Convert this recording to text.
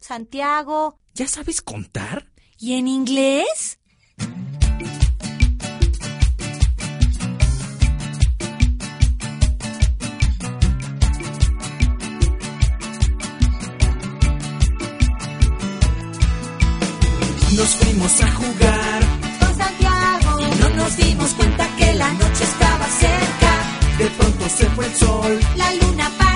Santiago. ¿Ya sabes contar? ¿Y en inglés? Nos fuimos a jugar Con Santiago. y no nos dimos cuenta que la noche estaba cerca. De pronto se fue el sol. La luna para